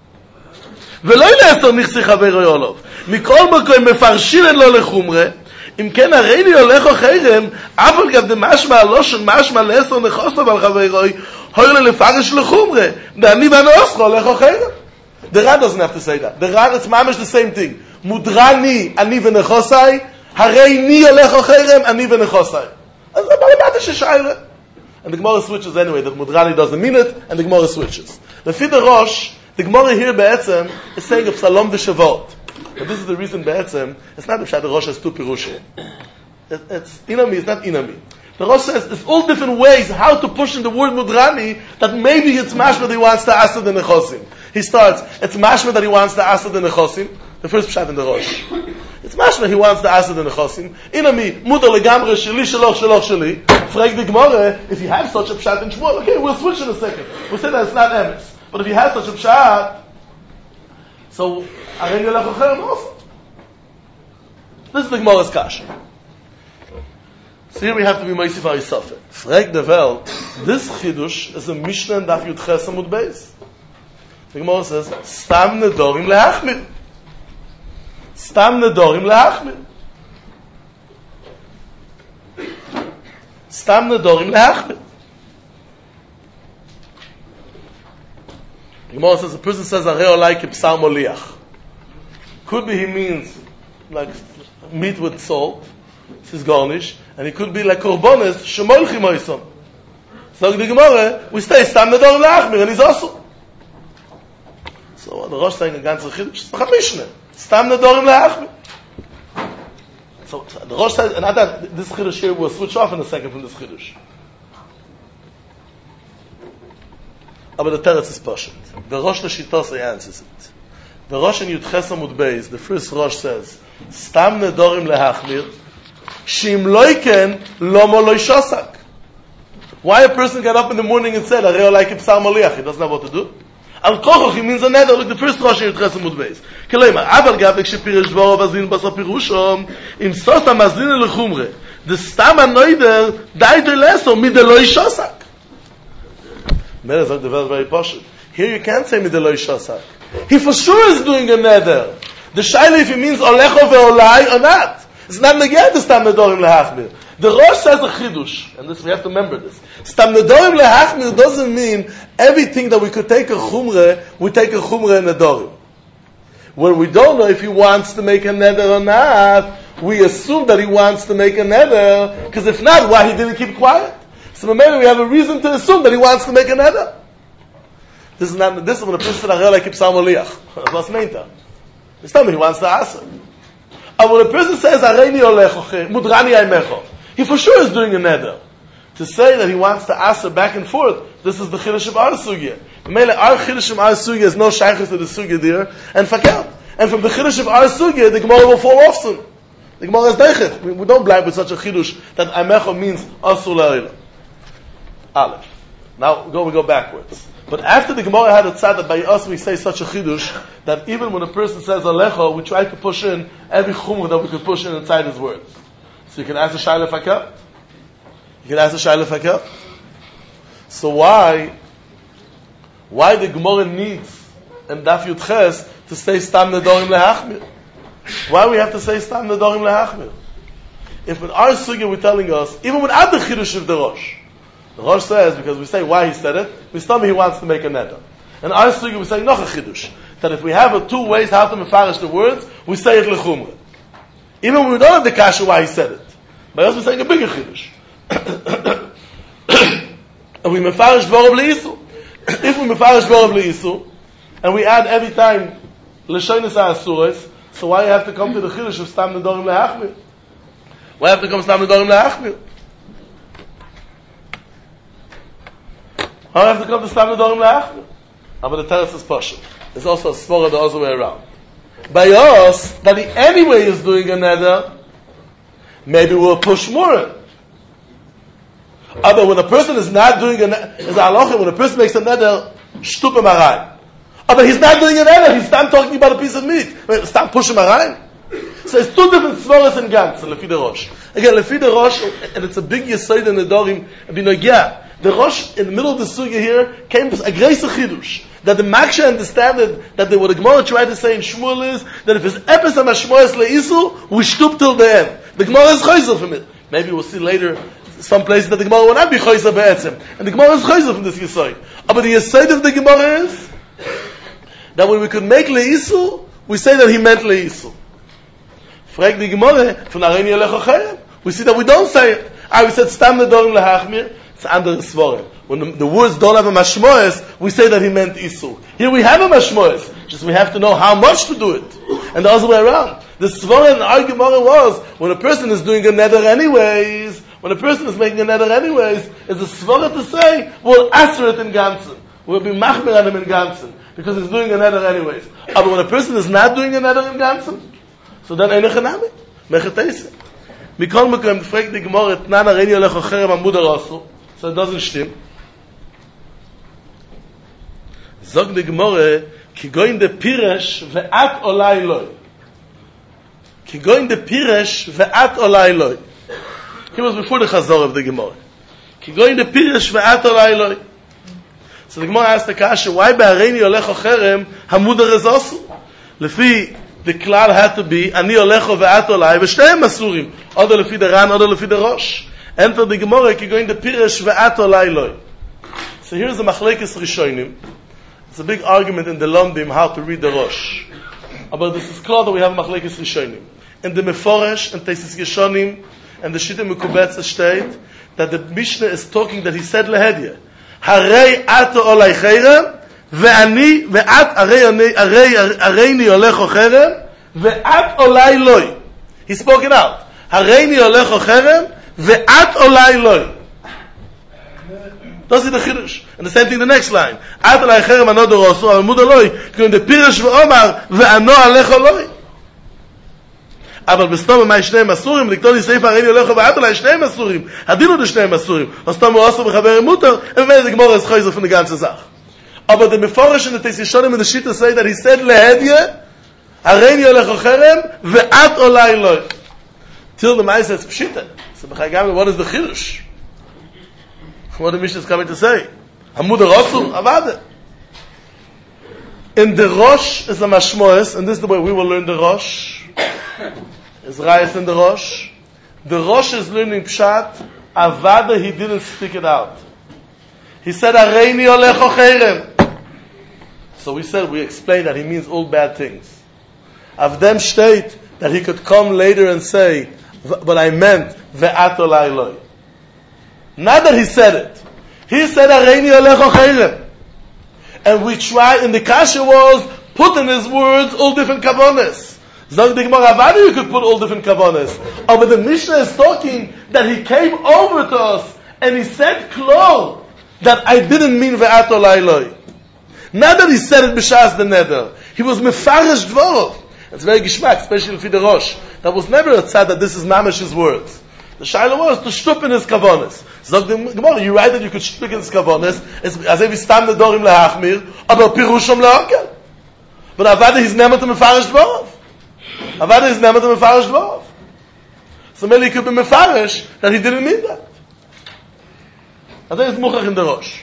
ולא לעשר נכסי חברי עולוב. מכל מקום מפרשין לו לחומרה, אם כן הרי לי הולך או חרם, אבל גם דמשמע הלושן משמע לעשר נכוסו ועל חברי רוי, הוי לו לפרש לחומרה. דני בנוסחו הולך או חרם. The Rad doesn't have to say that. The Rad, it's mamish the same thing. Mudrani, ani v'nechosai, harei ni olech ocherem, ani v'nechosai. And the Gemara switches anyway, that Mudrani doesn't mean it, and the Gemara switches. The Fida Rosh, the Gemara here, Be'etzem, is saying of Salom v'Shavot. But this is the reason, Be'etzem, it's not that the Rosh has two Pirushim. It, it's Inami, it's not Inami. The Rosh says, there's all different ways how to push in the word Mudrani, that maybe it's mashma that he wants to ask the Nechosim. He starts, it's mashma that he wants to ask the Nechosim, the first pshat in the Rosh. It's mashma he wants to ask the Nechosim. Inami, muda legamre, sheli, shaloch, shaloch, sheli. Frag the Gemara, if you have such a pshat in Shmuel, okay, we'll switch in a second. We'll say that it's not emes. But if you have such a pshat, so, arei yolech ocherem also. This is the Gemara's kasha. So here we have to be Moisif HaYisafet. Frag the Welt, this Chidush is a Mishnah in Daf Yud Ches Amud Beis. The Gemara says, Stam Nedorim Leachmir. Stam Nedorim Leachmir. Stam Nedorim Leachmir. The Gemara says, a person says, Arei Olai Kipsar Moliach. Could be he means, like, meat with salt. This is garnish, and it could be like korbanos shemolchim oisom. So the Gemara, we stay stam nedorim leachmir, and he's also. So the Rosh saying a ganze chidush, it's a Mishnah, stam nedorim leachmir. So the Rosh says, and after this chidush here will switch off in a second from this chidush. But the teretz is pashut. The Rosh Lashitosai answers it. The Rosh in Yud Ches Amud Beis, the first Rosh says, stam nedorim leachmir. Shim loiken lomo loy shosak. Why a person got up in the morning and said, Arei olai kipsar moliach? He doesn't know what to do. Al kochoch, he means a nether. Look, the first Rosh in Yud Ches Amud Beis. Keleima, aval gavek shepirish dvoro vazin basa pirushom, im sosa mazlin lechumre. The stam anoider, daiter leso, mide loy shosak. Mera zog the verse very poshut. Here you can't say mide loy shosak. He for sure is doing a nether. The shaila if he means olecho ve'olai or not. It's not neged the stam nedorim lehachmir. The Rosh says a chidush, and this we have to remember this. Stam nedorim lehachmir doesn't mean everything that we could take a chumre, we take a chumre and nedorim. When we don't know if he wants to make a neder or not, we assume that he wants to make a neder, because if not, why he didn't keep quiet? So maybe we have a reason to assume that he wants to make a neder. This is not. This is when a person says Arei olai kipsar moliach. What's meinta? It's not me. He wants to ask him. And when a person says, Areini olech, Mudrani aimecho, he for sure is doing a neder. To say that he wants to answer back and forth, this is the Chiddush of our Sugya. Mele, our Chiddush of our Sugya is no shaykhus to the Sugya there, and fakelt. And from the Chiddush of our Sugya, the Gemara will fall off soon. The Gemara is deichet. We, we don't blind with such a Chiddush that aimecho means asur la'ila. Aleph. Now, go, we go backwards. But after the Gemara had it said that by us we say such a chidush that even when a person says alecho, we try to push in every chumrah that we could push in inside his words. So you can ask a shayla fakah. You can ask a shayla fakah. So why, why the Gemara needs in Daf Yud Ches to say stam nedorim lehachmir? Why we have to say stam nedorim lehachmir? If in our sugya we're telling us, even without the chidush of the Rosh, the Rosh says, because we say why he said it, we tell me he wants to make a neder. And our sugi we say noch a chidush. that if we have a two ways how to mefarish the words, we say it lechumra. Even when we don't have the kasha why he said it. By us we're saying a bigger chiddush. And we mefarish dvorav leisu. If we mefarish dvorav leisu, and we add every time l'shonis ha'asuros, so why you have to come to the chiddush of stam nedorim le'achmir? Why have to come stam nedorim le'achmir? Why have to come to stam nedorim le'achmir? But the teretz is partial. There's also a svara the other way around. By us, that he anyway is doing a neder, maybe we'll push more. But when a person is not doing a neder, is a halacha, when a person makes a neder, shtup him arayim. But he's not doing a neder, he's not talking about a piece of meat. Stop pushing him arayim. So it's two different svaras and gans, lefi the Rosh. Again, lefi the Rosh, and it's a big yesod in the Dorim, b'nogya. The Rosh, in the middle of the sugya here, came to a great chidush. That the Maksha understood that they, what the Gemara tried to say in Shmuel is, that if it's epis ha-mashmoyes le'isu, we shtup till the end. The Gemara is chayzer from it. Maybe we'll see later some places that the Gemara will not be chayzer be'etzem. And the Gemara is chayzer from this yesod. But the yesod of the Gemara is, that when we could make le'isu, we say that he meant le'isu. Frag the Gemara, from Areini Alecho Cherem, we see that we don't say it. Ah, we said stam nedorim lehachmir, it's under the svarim. When the, the words don't have a mashmoes, we say that he meant isu. Here we have a mashmoes, just we have to know how much to do it. And the other way around. The svarim and our Gemara was, when a person is doing a neder anyways, when a person is making a neder anyways, it's a svarim to say, we'll answer it in ganzen. We'll be machmir on him in ganzen. Because he's doing a neder anyways. But when a person is not doing a neder in ganzen, so then eine Chanami, Mechatese. Mikol Mekom, fragt die Gemara, Tnan Areini Alecho Cherem Amud Arasu, so it doesn't stimmen. Sog die Gemara, ki goin de Piresh ve'at olai loi. Ki goin de Piresh ve'at olai loi. He was before the Chazor of the Gemara. Ki goin de Piresh ve'at olai loi. So the Gemara asked the Kasha, why be'areini Alecho Cherem Amud Arasu? Lefi, the klal had to be ani olecho ve'at olai v'shteim asurim, oder lefi the Ran, oder lefi the Rosh. Enter the Gemara, ki goin de Piresh ve'at olai loi. So here's the machlekes rishonim. It's a big argument in the Lomdim how to read the Rosh. But this is clear that we have machlekes rishonim. In the Meforesh and Teisis Yeshonim and the Shittim Mekubetz state that the Mishnah is talking that he said lehedya, harei ato olai cherem ואני, ואת, הרי הולך חרם, ואת אולי לוי. He spoke it out. הרי הולך חרם, ואת אולי לוי. That's the Chiddush. And the same thing in the next line. את אולי חרם אנו דורסו, אבל מודו לוי, כיוון דפירש ואומר, ואנו עליך לוי. אבל בסתום מה שניהם אסורים, לכתוב לי סעיף הרי הולך ואת אולי שניהם אסורים. הדין הוא שניהם אסורים. הסתום הוא אסור בחבר מותר, ובאמת זה גמור אז חייזר von der ganzen Sache. Aber the Meforesh and the Teisishonim and the Shita say that he said lehedye, Areini Alecho Cherem, ve'at olai loi. Till the Mai says Pshita. So B'chai what is the Chiddush? What the Mishnah is coming to say? Hamud Arasu, Avada. In the Rosh is the Mashmoes, and this is the way we will learn the Rosh. Is Rayas in the Rosh. The Rosh is learning Pshat, Avada, he didn't speak it out. He said, Areini Alecho Cherem. So we said, we explained that he means all bad things. Avdem state that he could come later and say, but I meant, ve'at olai loi. Not that he said it. He said, Areini Alecho Cherem. And we tried, in the Kasha was, put in his words all different kavanas. Zog the Gemara, Avada you could put all different kavanas. Oh, but the Mishnah is talking that he came over to us, and he said, Klor, that I didn't mean ve'at olai loi. Not that he said it b'shas the neder. He was mefarish dvorov. It's very gishmak, especially for the Rosh. That was never a tzad that this is mamash's words. The shaila was to shtup in his kavanas. Zog the Gemara, you write that you could shtup in his kavanas, as if he stam nedorim lehachmir, aber pirusham lehokel. But Avada is never to mefarish dvorov. Avada is never to mefarish dvorov. So maybe he could be mefarish that he didn't mean that. I think it's muchach in the Rosh.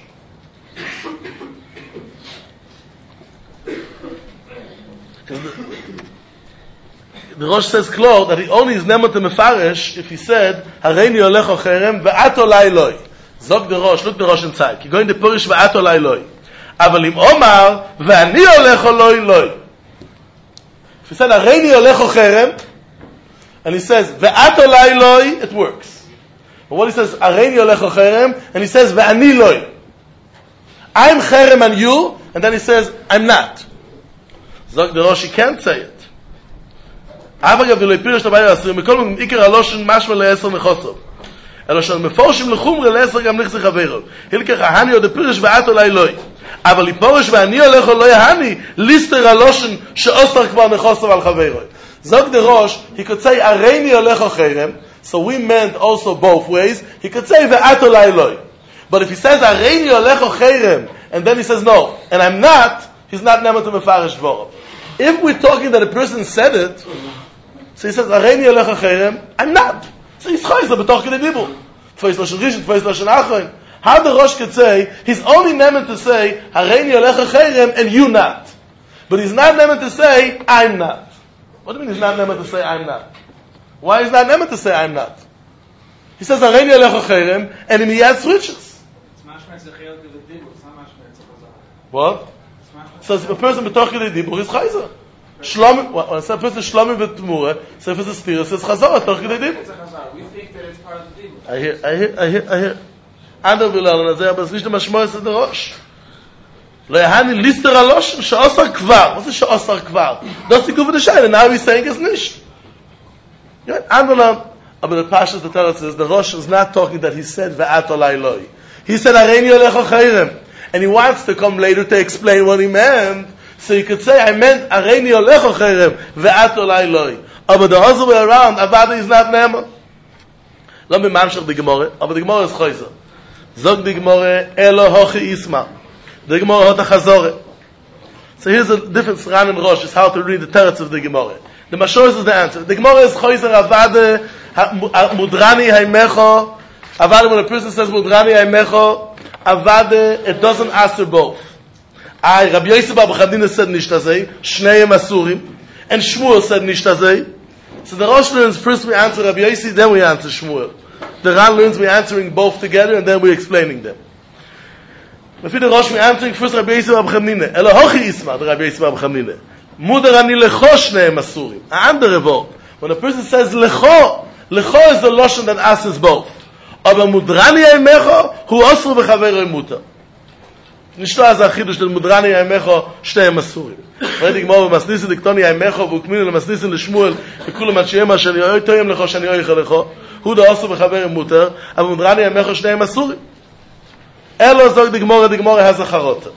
The, the Rosh says clear that he only is nemer to mefarish if he said Hareini Alecho Cherem ve'at olai loi. Zog the Rosh, look the Rosh inside. Ki goin de Purish ve'at olai loi. אבל אם אומר, ואני הולך או לא אלוהי. If he said, הריני הולך או חרם, and he says, ואת אולי אלוהי, it works. But what he says, הריני הולך או חרם, and he says, ואני אלוהי. I'm חרם on you, and then he says, I'm not. Zog the Rosh, he can't say it. אבגב ולא יפירש לבעיה עשרים, מכל מיני עיקר הלושן משמע לעשר מחוסר. אלא שאנו מפורשים לחומרה לעשר גם נכסי חברו. הילכך ההני עוד הפירש ואת אולי אלוהי. אבל יפורש ואני הולך או לא יהני, ליסטר הלושן שאוסר כבר מחוסר על חברו. Zog the Rosh, he could say, הריני הולך או חרם, so we meant also both ways. He could say, ואת אולי אלוהי. But if he says, הריני הולך או חרם, and then he says, no, and I'm not, he's not never to mefarish dvorav. If we're talking that a person said it, so he says, הריני הולך או חרם, I'm not. So he's chayzer b'toch k'dei dibur. Tfais lashon rishon, tfais lashon achron. How the Rosh could say, he's only never to say, hareini olech cherem, and you not. But he's not never to say, I'm not. What do you mean he's not never to say, I'm not? Why is not never to say, I'm not? He says, hareini olech cherem, and he adds switches. What? So if a person b'toch k'dei dibur is chayzer. Shlomim, when I say a person shlomim v'tmura, so if it's a stira, it says chazor, b'toch k'dei dibur. We think that it's part of the dibur. I hear, I hear, I hear, I hear. Ander v'lal, and I say, but it's not the Rosh. Lo yahani lister alosh, she'osar kvar. What's the she'osar kvar? That's the good for the shayla, and now he's saying it's nicht. Ander v'lal, but the Pashas the Torah says, the Rosh is not talking that he said, ve'at olai loi. He said, hareini olech cherem. And he wants to come later to explain what he meant. So you could say, I meant, hareini olech cherem, ve'at olai loi. But the other way around, Avada is not Ne'eman. Lo me mamshach the Gemara, but the Gemara is chayzer. Zog the Gemara, elo hochi isma. The Gemara hot a chazore. So here's a difference, Ran and Rosh, is how to read the teretz of the Gemara. The Mashor is the answer. The Gemara is chayzer, Avada, mudrani haimecho. Avada, when a person says mudrani haimecho, Avada, it doesn't answer both. I, Rabbi Yosef Bar B'chadina said nishtazei, Shneim Asurim, and Shmuel said nishtazei. So the Rosh learns, first we answer Rabbi Yosef, then we answer Shmuel. The Ran learns we're answering both together, and then we're explaining them. If the Rosh we're answering first Rabbi Yosef Bar B'chadina, Elo hochi isma, the Rabbi Yosef Bar B'chadina. Mudar ani lecho Shneim Asurim. Andere Wort. When a person says lecho, lecho is the Lashon that answers both. Aber mudrani haimecho, hu osur b'chaveroi mutar. נשתו אז החידוש של מודרני יאמךו שתי מסורים. ראיתי גמור במסניסן דקטוני יאמךו והוקמינו למסניסן לשמואל וכולו מצ'יימה שאני אוי תוים לכו שאני אוי לכו הוא דעשו בחבר עם מותר אבל מודרני יאמךו שתי מסורים. אלו זוג דגמור דגמור הזכרות.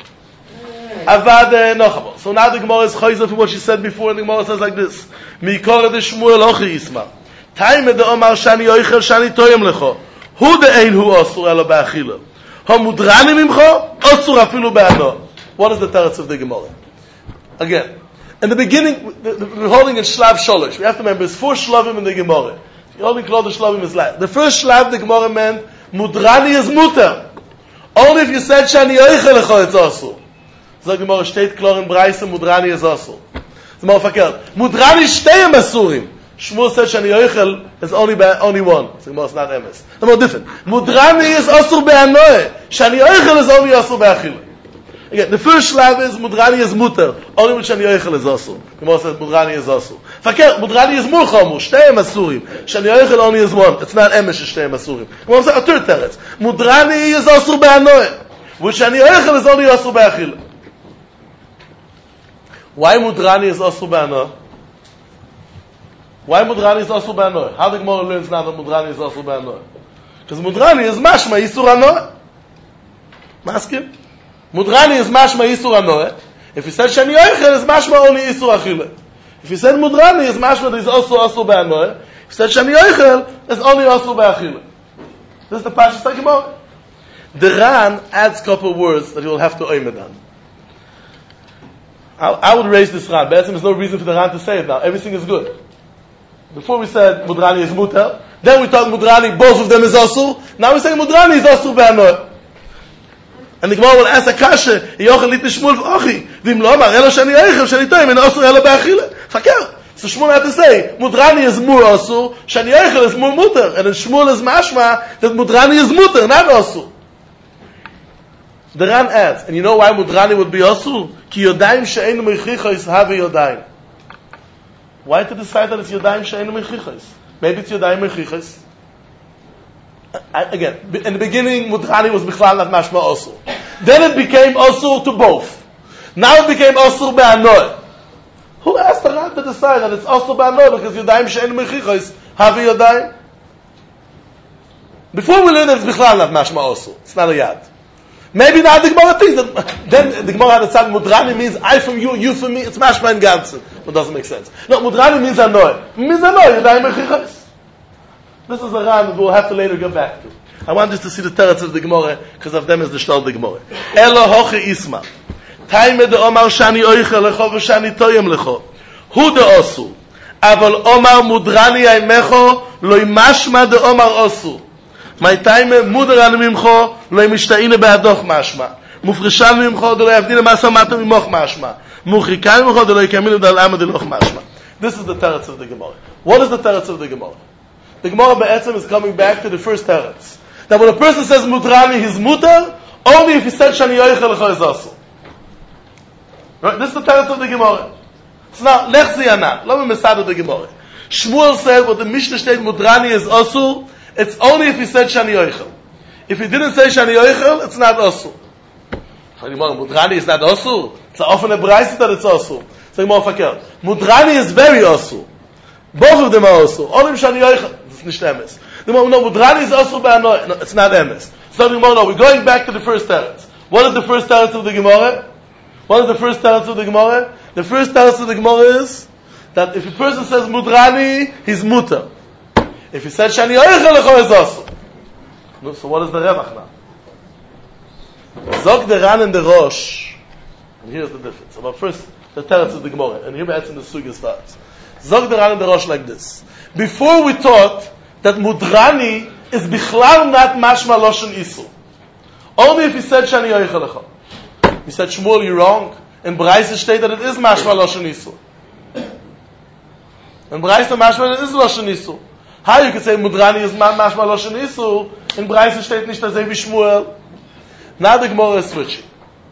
אבל נוחמו. So now the Gemara is chayzer for what she said before and the Gemara says like this. מקורא דשמואל אוכי יסמה. תיימא דאמר שאני אוי חל שאני תוים לכו. הוא דאין הוא אסור אלו באכילו. Hamudrani mimcho, osur afilu be'ano. What is the teretz of the Gemara? Again, in the beginning, we're holding in Shlav Sholosh. We have to remember, there's four Shlavim in the Gemara. The only called the Shlavim is last. The first Shlav, the Gemara meant, Mudrani is muter. Only if you said, Shani yoichel lecho, it's osur. So the Gemara, steht klar in Braise, Mudrani is osur. The Gemara fakert. Mudrani shteyem asurim. Shmuel said Shani Yoichel is only by, only one. So it's not emes. The more different. Mudrani is asur be'anoe. Shani Yoichel is only asur be'achil. Again, the first shlav is Mudrani is muter. Only when Shani Yoichel is asur. The more says Mudrani is asur. Fakir, Mudrani is mulchamu. Shteim asurim. Shani Yoichel only is one. It's not emes shteim asurim. The more says a third teretz. Mudrani is asur be'anoe. When Shani Yoichel is only asur be'achil. Why Mudrani is asur be'anoe? Why Mudrani is also Ba'anoy? How the Gemara learns now that Mudrani is also Ba'anoy? Because Mudrani is Mashma Yisur Anoy. Maskim? Mudrani is Mashma Yisur Anoy. If he said Shani Yoichel, is Mashma only Yisur Achille. If he said Mudrani, is Mashma that is also also Ba'anoy. If he said Shani Yoichel, is only also Ba'achille. This is the Pashas of the Gemara. The Ran adds a couple of words that you will have to oimed on. I, I would raise this Ran. But there's no reason for the Ran to say it now. Everything is good. Before we said Mudrani is muter, then we talked Mudrani, both of them is asur. Now we say Mudrani is asur be'anoy. And the Gemara will ask a kasha, Yochel lit Shmuel v'ochi, v'im lo amar, elo shani yoichel, shani toim, en asur elo be'achile. Fakir. So Shmuel had to say, Mudrani is mur asur, shani yoichel is mur muter. And then Shmuel is mashma, that Mudrani is muter, not asur. The Ran adds, and you know why Mudrani would be Osur? Ki Yodayim she'einu mechichos have Yodayim. Why to decide that it's Yodayim she'einu mechichos? Maybe it's Yodayim mechichos. Again, in the beginning, Mudrani was Bichlal not mashma Osur. Then it became Osur to both. Now it became Osur be'anoy. Who asked the Ran to decide that it's Osur be'anoy because Yodayim she'einu mechichos have Yodayim? Before we learn that it's Bichlal not mashma Osur. It's not a Yad. Maybe now the Gemara thinks that then the Gemara had a sign Mudrani means I from you, you from me. It's mashma and ganzen. It doesn't make sense. No, Mudrani means anoy. It means anoy. Yodayim mechichos. This is a Ran that we'll have to later get back to. I want just to see the teretz of the Gemara because of them is the shtal of the Gemara. Elo hoche isma. Taime de Omar shani oichel lecho v'shani toyem lecho. Hu de osu. Aval Omar Mudrani aimecho loy mashma de Omar osu. My time mudran mimcho lo mishtaine be'adoch mashma mufreshan mimcho lo yavdin ma samata mimoch mashma muchikan mimcho lo yakamil dal amad loch mashma. This is the teretz of the Gemara. What is the teretz of the Gemara? The Gemara be'etzem is coming back to the first teretz that when a person says mudrani his mutar only if he said shani yoichel lecho is asu. Right? This is the teretz of the Gemara. So now lechzi anan lo mesad the Gemara. Shmuel said what the Mishnah states mudrani is asu. It's only if he said Shani Yoichel. If he didn't say Shani Yoichel, it's not Osur. Mudrani is not Osur. It's often a braisa that it's Osur. So more fakir. Mudrani is very Osur. Both of them are Osur. Only Shani Yoichel. It's not emes. No, Mudrani is Osur be'anoy. No, it's not emes. So no, we're going back to the first teretz. What is the first teretz of the Gemara? What is the first teretz of the Gemara? The first teretz of the Gemara is that if a person says Mudrani, he's mutar. If he said Shani Yoichel lecho is Osur. No, so what is the Revach now? Zog the Ran and the Rosh. And here's the difference. But first, the teretz of the Gemara. And here we're in the Sugya starts. Zog the Ran and the Rosh like this. Before we taught that Mudrani is Bichlal not Mashma Loshen Isur. Only if he said Shani Yoichel lecho. He said, Shmuel, you're wrong. In Braisa state that it is Mashma Loshen Isur. In Braisa Mashma it is Loshen Isur. How you can say Mudrani is mashma loshen isur? In Braisa steht nicht as wie Shmuel. Now the Gemara is switching.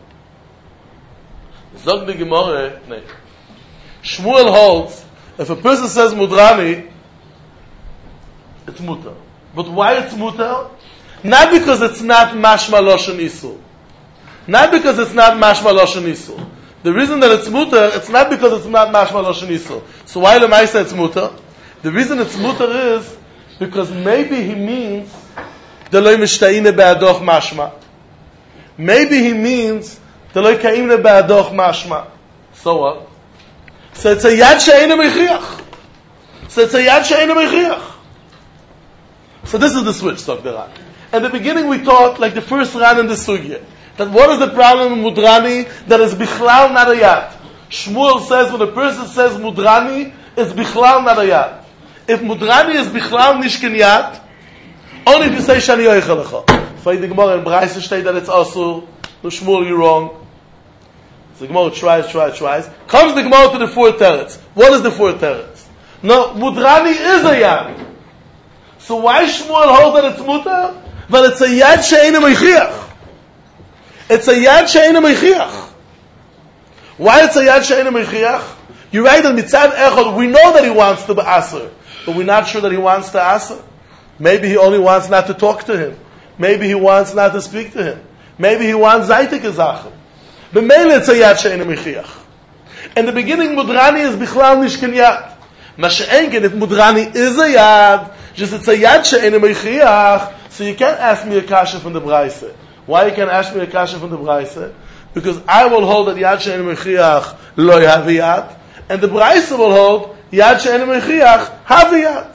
Zog the Gemara, no. Shmuel holds if a person says Mudrani, it's mutar. But why it's mutar? Not because it's not mashma loshen isur. Not because it's not mashma loshen isur. The reason that it's mutar, it's not because it's not mashma loshen isur. So why am I say it's mutar? The reason it's mutar is because maybe he means the loy mishtaine be'adoch mashma. Maybe he means the loy kaimne be'adoch mashma. So what? So it's a yad she'eina mechiach. So it's a yad she'eina mechiach. So this is the switch, Dr. Ran. In the beginning we taught, like the first Ran in the Sugya, that what is the problem with Mudrani? That is bichlal not a yad. Shmuel says when a person says Mudrani, it's bichlal not a yad. If Mudrani is Bichlal Nishkin Yad, only if you say Shani Yoichel lecho. For the Gemara in Braisa state that it's also, no Shmuel, you're wrong. So the Gemara tries, tries, tries. Comes the Gemara to the fourth teretz. What is the fourth teretz? No, Mudrani is a Yad. So why Shmuel hold that it's Mutar? Well, it's a Yad she'eina mechiach. It's a Yad she'eina mechiach. Why it's a Yad she'eina mechiach? You're right that Mitzad Echad, we know that he wants to be Aser. But we're not sure that he wants to answer. Maybe he only wants not to talk to him. Maybe he wants not to speak to him. Maybe he wants Zaytik Ezachem. But mainly it's a Yad she'eina mechiach. In the beginning, Mudrani is Bichlal Nishkin Yad. Masha'enken, if Mudrani is a Yad, just it's a Yad she'eina mechiach, so you can't ask me a kasha from the Braisa. Why you can't ask me a kasha from the Braisa? Because I will hold that Yad she'eina mechiach lo have a Yad, and the Braisa will hold Yad she'eina mechiach have a Yad.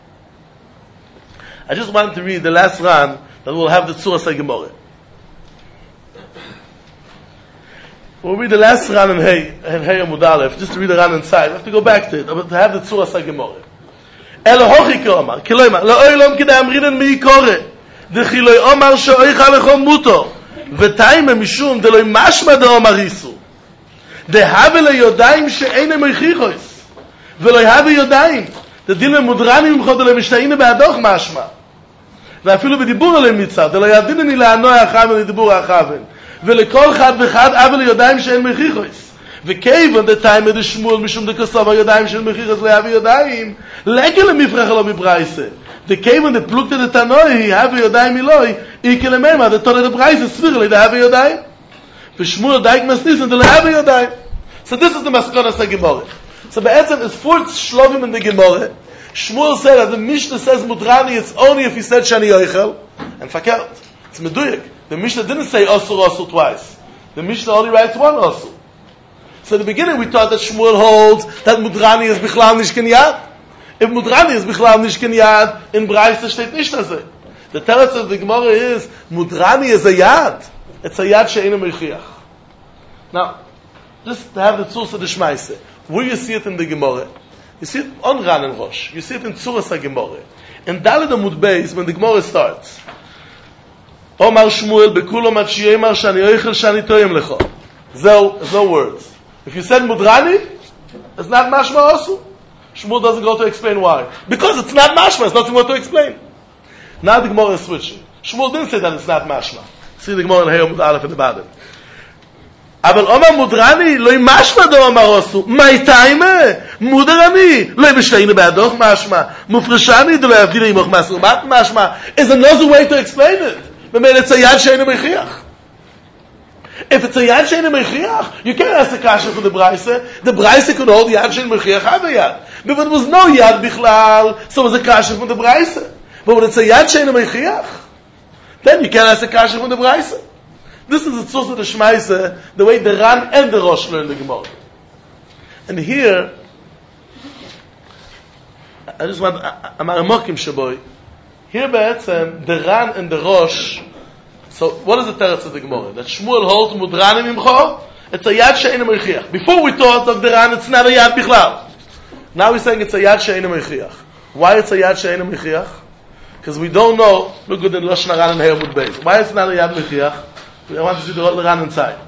I just wanted to read the last Ran that will have the Tzura Gemara. We'll read the last Ran in Hey, in Hey Amud Aleph, just to read the Ran inside. We have to go back to it, but to have the Tzura Gemara. Elo hochi k'omar, kiloimar, la'oilom k'da amrinan mi'ikore, d'chiloi omar she'oicha lechom muto, v'taime mishum d'loi mashma d'omar isu, d'have le'yodayim she'einem oichichois, v'loi have yodayim, d'dile mudranim m'chod d'loi mishta'ine be'adoch mashma, ואפילו בדיבור עליהם מצד, אלא ידינני לענוע אחאבן לדיבור אחאבן. ולכל חד וחד אבל ידיים שאין מחיכוס. וכיוון דתיים את שמואל משום דקסוב הידיים של מחיכוס להביא ידיים, לקל למפרח לא מברייסה. דכיוון דפלוגתא דתנוי, הביא ידיים מילוי, איקל למימה, דתנוי דברייסה, סביר לי להביא ידיים. ושמואל דייק מסניסן דלהביא ידיים. So this is the Maskonas HaGemorah. So be'etzem is four shlovim in the Gemorah. Shmuel said that the Mishnah says Mudrani, it's only if he said Shani Yoichel. And fakert. It's Meduyik. The Mishnah didn't say Osur Osur twice. The Mishnah only writes one Osur. So in the beginning we thought that Shmuel holds that Mudrani is Bichlal Nishken Yad. If Mudrani is Bichlal Nishken Yad, in Braise steht nicht das. The teretz of the Gemorah is Mudrani is a Yad. It's a Yad she'enu mechiach. Now, just to have the Tzursa of the Shmaise. Where you see it in the Gemorah? You see it on Ran and Rosh. You see it in Tzuras HaGemorah. In Daled Amud Beis, when the Gemorah starts, Omar Shmuel bekulo mat sheyemar shani yoichel shani toyem lecho. Zo, zo words. If you said Mudrani, it's not mashma also. Shmuel doesn't go to explain why. Because it's not mashma, it's nothing more to explain. Now the Gemorah is switching. Shmuel didn't say that it's not mashma. See the Gemorah in Hey Amud Aleph at the bottom. אבל אומר מודרני, לא משמע דו אמר עשו, מה איתיימה? מודרני, לא בשתיינו בעדוך משמע, מופרשני דו לא יבדיל אימוך מסורבת משמע. Is another way to explain it. במילא it's a yad she'enu mechiach. If it's a yad she'enu mechiach, you can't ask the kasha for the Braise. The Braise could hold yad she'enu mechiach have a yad. But when there was no yad bichlal, so it was a kasha from the Braise. But when it's a yad she'enu mechiach, then you can't ask the kasha from the Braise. This is the source of the Shmaise, the way the Ran and the Rosh learn the Gemara. And here, I just want, I'm a mokim shaboy. Here, be'etzem, the Ran and the Rosh, so what is the teretz of the Gemara? That Shmuel holds Mudranim imcho, it's a Yad she'enu mechiach. Before we thought of the Ran, it's not a Yad bichlal. Now we're saying it's a Yad she'enu mechiach. Why it's a Yad she'enu mechiach? Because we don't know, look at the Lashon Ran and Hey Amud Beis. Why it's not a Yad mechiach? I want to see the Ran inside.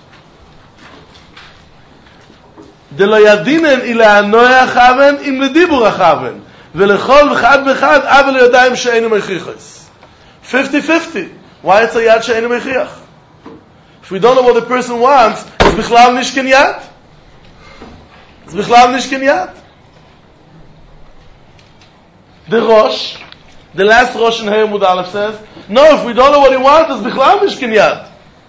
De lo yadinen ila anoya chaven im ledibur chaven velechol v'chad v'chad avel yadayim she'enu mechichos. fifty-fifty. Why it's a yad she'enu mechiach? If we don't know what the person wants, it's bichlal nishken yad. It's bichlal nishken yad. The Rosh, the last Rosh in Hey Amud Aleph says, no, if we don't know what he wants, it's bichlal nishken yad.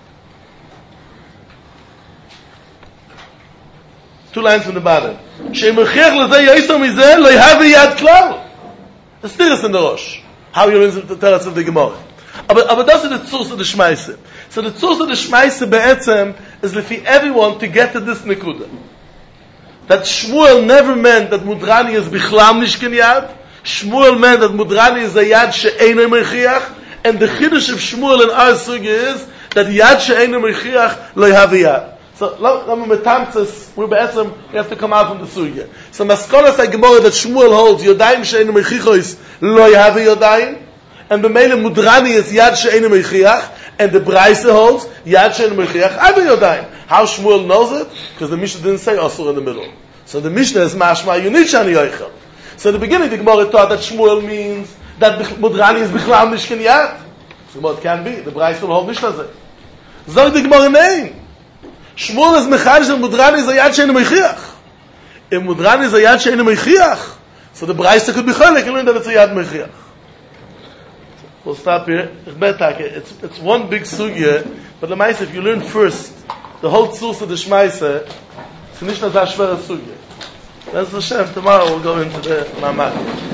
Two lines from the bottom. She'mechiach l'zeh yaisom mizeh lo yahavi yad klal. The stiras in the Rosh. How you learn the teretz of the Gemara. But but that's the tzurs of the Shmaise. So the tzurs of the Shmaise be'etzem is lefi everyone to get to this nekuda. That Shmuel never meant that Mudrani is bichlal nishken yad. Shmuel meant that Mudrani is a yad she'einu mechiach. And the chiddush of Shmuel in our sugi is that yad she'einu mechiach lo yahavi yad. So, let me metamtzes, we're be'etzem, we have to come out from the sugya. So, Maskonas HaGemorah that Shmuel holds, Yodayim she'enu mechichos, lo yahavi Yodayim, and b'meile Mudrani is Yad she'enu mechiach, and the Braise holds, Yad she'enu mechiach, havi Yodayim. How Shmuel knows it? Because the Mishnah didn't say Asur in the middle. So, the Mishnah is mashma, you need Shani Yoichel. So, in the beginning, the Gemara thought that Shmuel means that Mudrani is Bichlal Nishken Yad. So, it can't be. The Braise will hold Mishnah Zeh. Zog the Gemara name. Shmuel is mechadish and Mudrani is a yad she'enu mechiach. If Mudrani is a yad she'enu mechiach, so the Braise could be cholek and learn that it's a yad mechiach. We'll stop here. It's, it's one big sugya, but the Maise, if you learn first the whole tzurs of the Shmaise, it's nicht as a schwere sugya. That's the Shem. Tomorrow we'll go into the Mamad.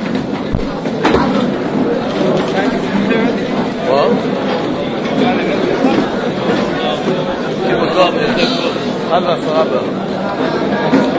What? Keep it going.